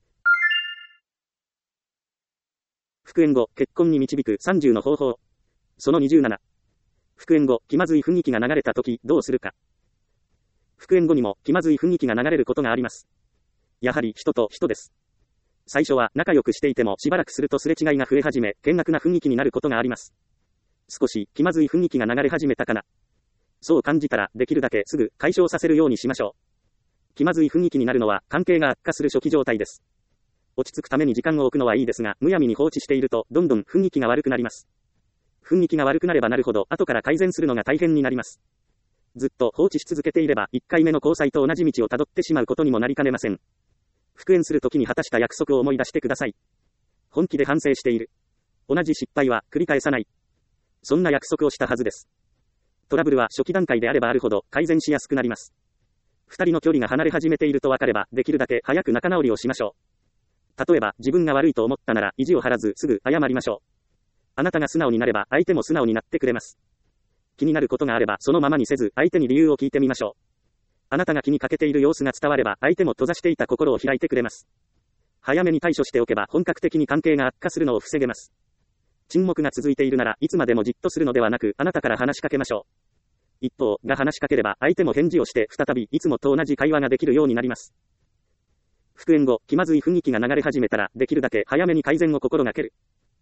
復縁後、結婚に導く30の方法。その27。復縁後、気まずい雰囲気が流れたとき、どうするか。復縁後にも気まずい雰囲気が流れることがあります。やはり人と人です。最初は仲良くしていてもしばらくするとすれ違いが増え始め、険悪な雰囲気になることがあります。少し気まずい雰囲気が流れ始めたかな。そう感じたらできるだけすぐ解消させるようにしましょう。気まずい雰囲気になるのは関係が悪化する初期状態です。落ち着くために時間を置くのはいいですが、むやみに放置しているとどんどん雰囲気が悪くなります。雰囲気が悪くなればなるほど後から改善するのが大変になります。ずっと放置し続けていれば1回目の交際と同じ道をたどってしまうことにもなりかねません。復縁するときに果たした約束を思い出してください。本気で反省している。同じ失敗は繰り返さない。そんな約束をしたはずです。トラブルは初期段階であればあるほど改善しやすくなります。二人の距離が離れ始めていると分かればできるだけ早く仲直りをしましょう。例えば自分が悪いと思ったなら意地を張らずすぐ謝りましょう。あなたが素直になれば相手も素直になってくれます。気になることがあればそのままにせず相手に理由を聞いてみましょう。あなたが気にかけている様子が伝われば相手も閉ざしていた心を開いてくれます。早めに対処しておけば本格的に関係が悪化するのを防げます。沈黙が続いているならいつまでもじっとするのではなくあなたから話しかけましょう。一方が話しかければ相手も返事をして再びいつもと同じ会話ができるようになります。復縁後、気まずい雰囲気が流れ始めたらできるだけ早めに改善を心がける。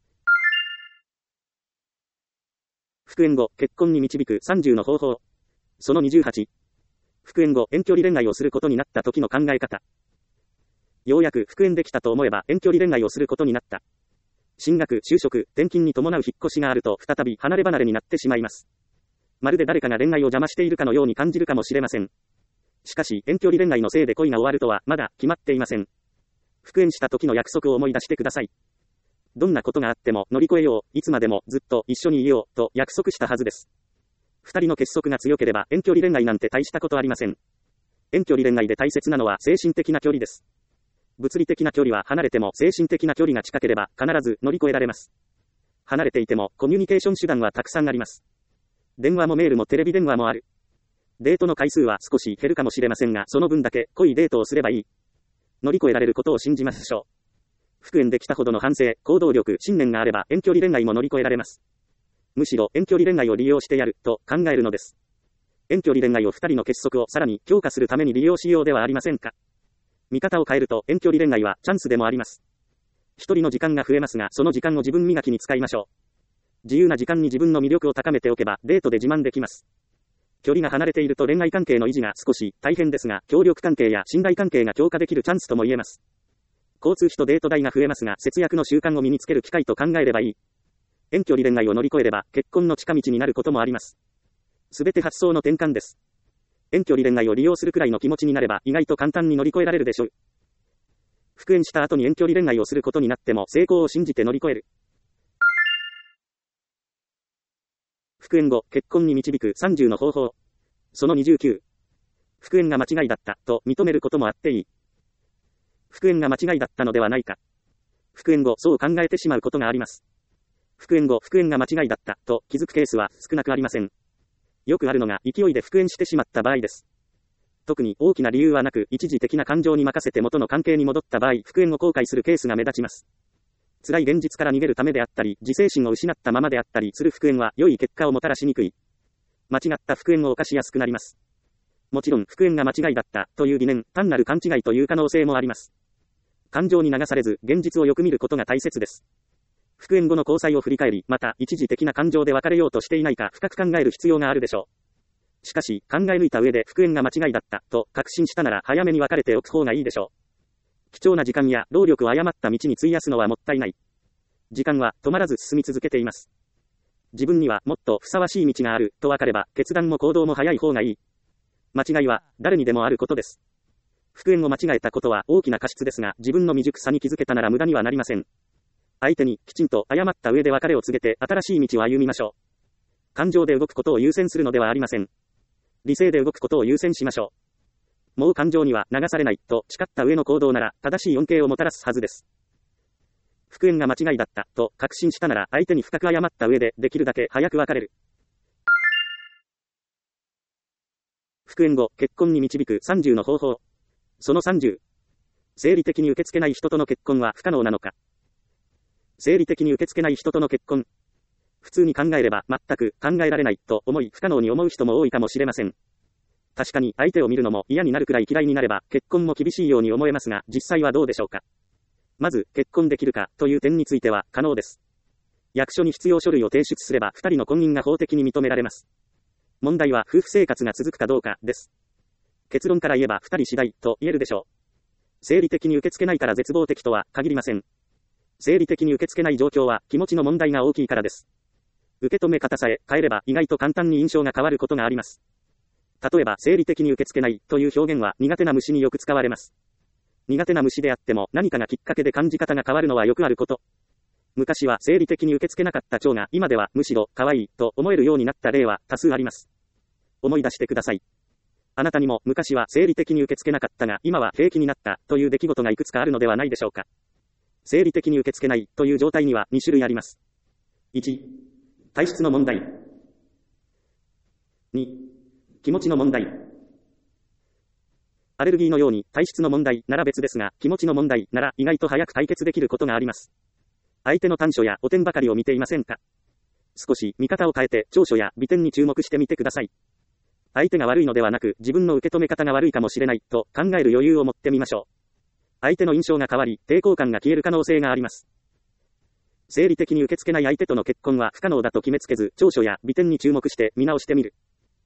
復縁後、結婚に導く30の方法。その28。復縁後、遠距離恋愛をすることになった時の考え方。ようやく復縁できたと思えば遠距離恋愛をすることになった。進学、就職、転勤に伴う引っ越しがあると再び離れ離れになってしまいます。まるで誰かが恋愛を邪魔しているかのように感じるかもしれません。しかし遠距離恋愛のせいで恋が終わるとはまだ決まっていません。復縁した時の約束を思い出してください。どんなことがあっても乗り越えよう、いつまでもずっと一緒にいようと約束したはずです。二人の結束が強ければ遠距離恋愛なんて大したことありません。 遠距離恋愛で大切なのは精神的な距離です。物理的な距離は離れても精神的な距離が近ければ必ず乗り越えられます。離れていてもコミュニケーション手段はたくさんあります。電話もメールもテレビ電話もある。デートの回数は少し減るかもしれませんが、その分だけ濃いデートをすればいい。乗り越えられることを信じましょう。復縁できたほどの反省、行動力、信念があれば遠距離恋愛も乗り越えられます。むしろ遠距離恋愛を利用してやると考えるのです。遠距離恋愛を2人の結束をさらに強化するために利用しようではありませんか。見方を変えると遠距離恋愛はチャンスでもあります。一人の時間が増えますが、その時間を自分磨きに使いましょう。自由な時間に自分の魅力を高めておけばデートで自慢できます。距離が離れていると恋愛関係の維持が少し大変ですが、協力関係や信頼関係が強化できるチャンスとも言えます。交通費とデート代が増えますが、節約の習慣を身につける機会と考えればいい。遠距離恋愛を乗り越えれば結婚の近道になることもあります。すべて発想の転換です。遠距離恋愛を利用するくらいの気持ちになれば意外と簡単に乗り越えられるでしょう。復縁した後に遠距離恋愛をすることになっても成功を信じて乗り越える。復縁後、結婚に導く30の方法。その29。復縁が間違いだったと認めることもあっていい。復縁が間違いだったのではないか。復縁後、そう考えてしまうことがあります。復縁後、復縁が間違いだったと気づくケースは少なくありません。よくあるのが勢いで復縁してしまった場合です。特に大きな理由はなく一時的な感情に任せて元の関係に戻った場合、復縁を後悔するケースが目立ちます。辛い現実から逃げるためであったり、自制心を失ったままであったりする復縁は良い結果をもたらしにくい。間違った復縁を犯しやすくなります。もちろん復縁が間違いだったという疑念、単なる勘違いという可能性もあります。感情に流されず、現実をよく見ることが大切です。復縁後の交際を振り返り、また一時的な感情で別れようとしていないか深く考える必要があるでしょう。しかし、考え抜いた上で復縁が間違いだったと確信したなら早めに別れておく方がいいでしょう。貴重な時間や労力を誤った道に費やすのはもったいない。時間は止まらず進み続けています。自分にはもっとふさわしい道があると分かれば、決断も行動も早い方がいい。間違いは誰にでもあることです。復縁を間違えたことは大きな過失ですが、自分の未熟さに気づけたなら無駄にはなりません。相手にきちんと謝った上で別れを告げて新しい道を歩みましょう。感情で動くことを優先するのではありません。理性で動くことを優先しましょう。もう感情には流されないと誓った上の行動なら正しい恩恵をもたらすはずです。復縁が間違いだったと確信したなら相手に深く謝った上でできるだけ早く別れる。復縁後、結婚に導く30の方法。その30。生理的に受け付けない人との結婚は不可能なのか。生理的に受け付けない人との結婚。普通に考えれば全く考えられないと思い不可能に思う人も多いかもしれません。確かに相手を見るのも嫌になるくらい嫌いになれば結婚も厳しいように思えますが、実際はどうでしょうか。まず、結婚できるかという点については可能です。役所に必要書類を提出すれば2人の婚姻が法的に認められます。問題は夫婦生活が続くかどうかです。結論から言えば2人次第と言えるでしょう。生理的に受け付けないから絶望的とは限りません。生理的に受け付けない状況は気持ちの問題が大きいからです。受け止め方さえ変えれば意外と簡単に印象が変わることがあります。例えば生理的に受け付けないという表現は苦手な虫によく使われます。苦手な虫であっても何かがきっかけで感じ方が変わるのはよくあること。昔は生理的に受け付けなかった蝶が今ではむしろ可愛いと思えるようになった例は多数あります。思い出してください。あなたにも昔は生理的に受け付けなかったが今は平気になったという出来事がいくつかあるのではないでしょうか。生理的に受け付けないという状態には2種類あります。1、体質の問題。2、気持ちの問題。アレルギーのように体質の問題なら別ですが、気持ちの問題なら意外と早く解決できることがあります。相手の短所や汚点ばかりを見ていませんか。少し見方を変えて長所や美点に注目してみてください。相手が悪いのではなく自分の受け止め方が悪いかもしれないと考える余裕を持ってみましょう。相手の印象が変わり抵抗感が消える可能性があります。生理的に受け付けない相手との結婚は不可能だと決めつけず、長所や美点に注目して見直してみる。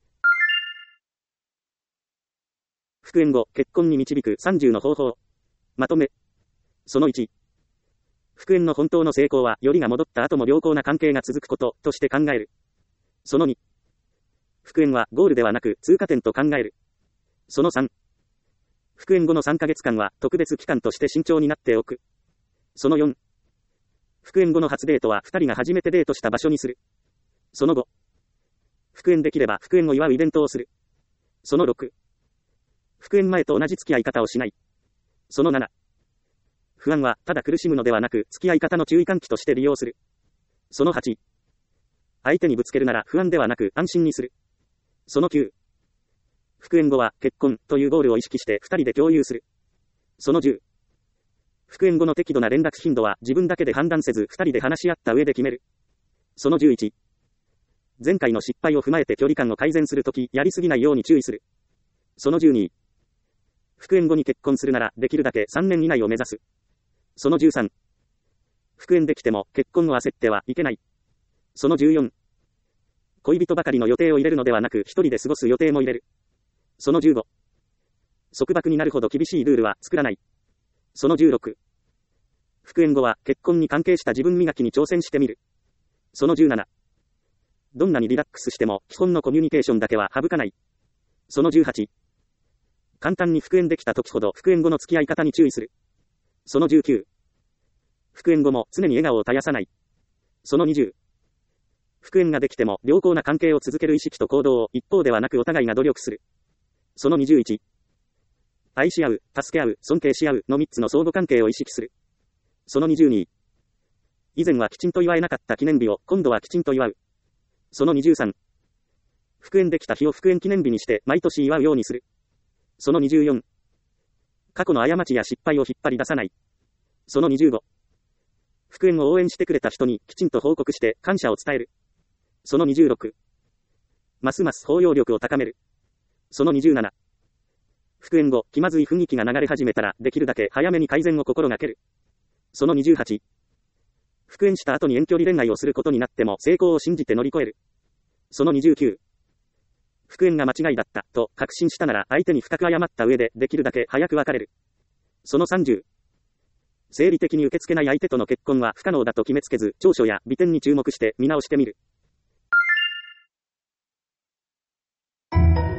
復縁後、結婚に導く30の方法。まとめ。その1。復縁の本当の成功は、よりが戻った後も良好な関係が続くこと、として考える。その2。復縁はゴールではなく通過点と考える。その3。復縁後の3ヶ月間は特別期間として慎重になっておく。その4。復縁後の初デートは2人が初めてデートした場所にする。その5。復縁できれば復縁を祝うイベントをする。その6。 復縁前と同じ付き合い方をしない。その7。不安はただ苦しむのではなく、付き合い方の注意喚起として利用する。その8。相手にぶつけるなら不安ではなく安心にする。その9。復縁後は結婚というゴールを意識して2人で共有する。その10。復縁後の適度な連絡頻度は自分だけで判断せず2人で話し合った上で決める。その11。前回の失敗を踏まえて距離感を改善するとき、やりすぎないように注意する。その12。復縁後に結婚するならできるだけ3年以内を目指す。その13。復縁できても結婚を焦ってはいけない。その14。恋人ばかりの予定を入れるのではなく一人で過ごす予定も入れる。その15。束縛になるほど厳しいルールは作らない。その16。復縁後は結婚に関係した自分磨きに挑戦してみる。その17。どんなにリラックスしても基本のコミュニケーションだけは省かない。その18。簡単に復縁できた時ほど復縁後の付き合い方に注意する。その19。復縁後も常に笑顔を絶やさない。その20。復縁ができても良好な関係を続ける意識と行動を一方ではなくお互いが努力する。その21。愛し合う、助け合う、尊敬し合うの3つの相互関係を意識する。その22。以前はきちんと祝えなかった記念日を今度はきちんと祝う。その23。復縁できた日を復縁記念日にして毎年祝うようにする。その24。過去の過ちや失敗を引っ張り出さない。その25。復縁を応援してくれた人にきちんと報告して感謝を伝える。その26。ますます包容力を高める。その27。復縁後、気まずい雰囲気が流れ始めたらできるだけ早めに改善を心がける。その28。復縁した後に遠距離恋愛をすることになっても成功を信じて乗り越える。その29。復縁が間違いだったと確信したなら相手に深く謝った上でできるだけ早く別れる。その30。生理的に受け付けない相手との結婚は不可能だと決めつけず、長所や美点に注目して見直してみる。